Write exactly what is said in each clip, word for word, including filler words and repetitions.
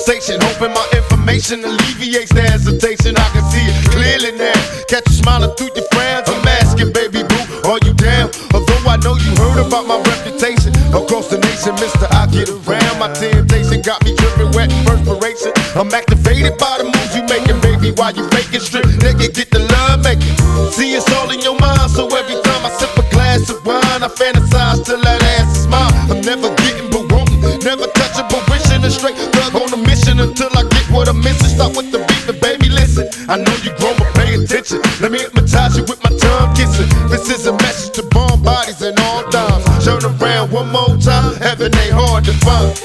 conversation, hoping my information alleviates the hesitation. I can see it clearly now. Catch you smiling through your frowns. I'm asking, baby boo, are you down? Although I know you heard about my reputation across the nation, mister, I get around. My temptation got me dripping wet in perspiration. I'm activated by the moves you making, baby. While you faking strip, nigga, get the love making. See, it's all in your mind, so every time I sip a glass of wine, I fantasize till that ass is mine. I'm never getting but wanting, never touching but wishing. A straight thug on a mission until I get what I'm missing. Start with the beat, but baby, listen. I know you grown, but pay attention. Let me hypnotize you with my tongue kissing. This is a message to bomb bodies and all dimes. Turn around one more time. Heaven ain't hard to find.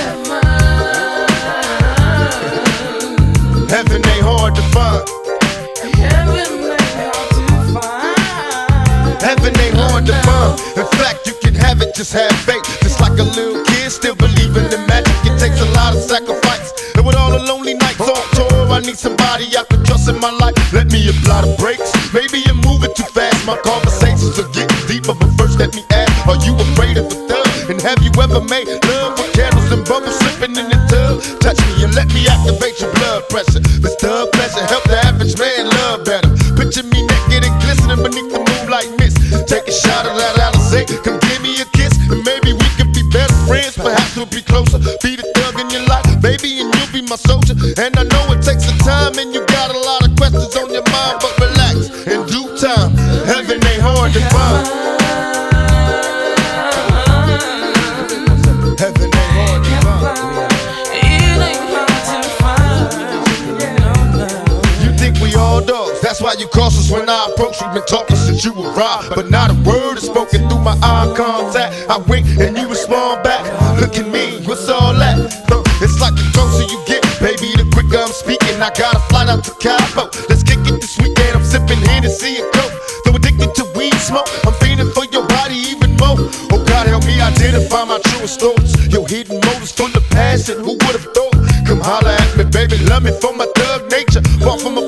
Heaven ain't hard to find. Heaven ain't hard to find. In fact, you can have it, just have faith. Just like a little kid, still believing in magic. It takes a lot of sacrifice. And with all the lonely nights on tour, I need somebody I can trust in my life. Let me apply the brakes. Maybe you're moving too fast. My conversations are getting deeper, but first let me ask: are you afraid of a thug? And have you ever made love with candles and bubbles slipping in the tub? Touch me and let me activate your blood pressure. This thug pleasure help the average man love better. Picture me naked and glistening beneath the moonlight mist. Take a shot of that Alizé, come give me a kiss, and maybe we could be better friends. Perhaps we'll be closer. Be the thug in your life, baby, and you'll be my soldier. And I know it takes some time, and you got a lot of questions on your mind, but relax, in due time. Heaven ain't hard to find. Heaven ain't hard to find. It ain't hard to find. You think we all dogs? That's why you cautious when I approach. We've been talking since you arrived, but not a word is spoken through my eye contact. I wink and you respond back. Look at me, what's all that? Huh, it's like the closer you get, baby, the quicker I'm speaking. I got a flight out to Cabo. Let's kick it this weekend. I'm sipping Hennessy and Coke. Though addicted to weed smoke, I'm feeding for your body even more. Oh God, help me identify my truest thoughts. Your hidden motives full of passion. Who would've thought? Come holler at me, baby. Love me for my thug nature. Far from a